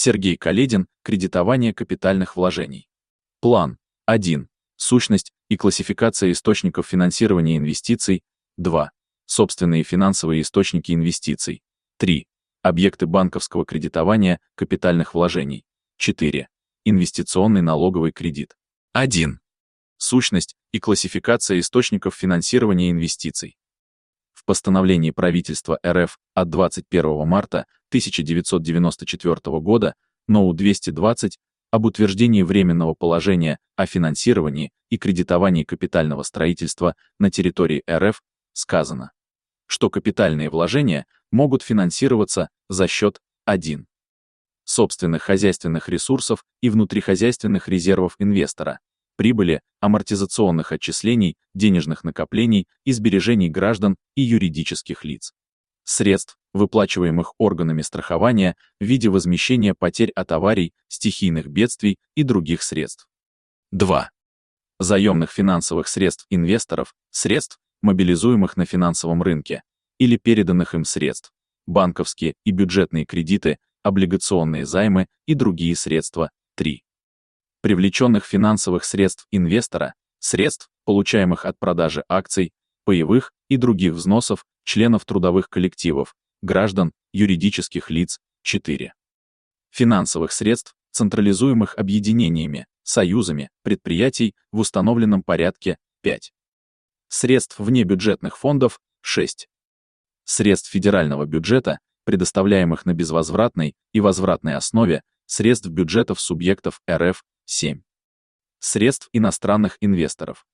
Сергей Каледин. Кредитование капитальных вложений. План. 1. Сущность и классификация источников финансирования инвестиций. 2. Собственные финансовые источники инвестиций. 3. Объекты банковского кредитования капитальных вложений. 4. Инвестиционный налоговый кредит. 1. Сущность и классификация источников финансирования инвестиций. В постановлении правительства РФ от 21 марта 1994 года НОУ 220 об утверждении временного положения о финансировании и кредитовании капитального строительства на территории РФ сказано, что капитальные вложения могут финансироваться за счет 1. Собственных хозяйственных ресурсов и внутрихозяйственных резервов инвестора, прибыли, амортизационных отчислений, денежных накоплений и сбережений граждан и юридических лиц. Средств, выплачиваемых органами страхования в виде возмещения потерь от аварий, стихийных бедствий и других средств. 2. Заемных финансовых средств инвесторов, средств, мобилизуемых на финансовом рынке, или переданных им средств, банковские и бюджетные кредиты, облигационные займы и другие средства. 3. Привлеченных финансовых средств инвестора, средств, получаемых от продажи акций, паевых и других взносов членов трудовых коллективов, граждан, юридических лиц. 4. Финансовых средств, централизуемых объединениями, союзами, предприятий в установленном порядке. 5. Средств внебюджетных фондов. 6. Средств федерального бюджета, предоставляемых на безвозвратной и возвратной основе, средств бюджетов субъектов РФ. 7. Средств иностранных инвесторов.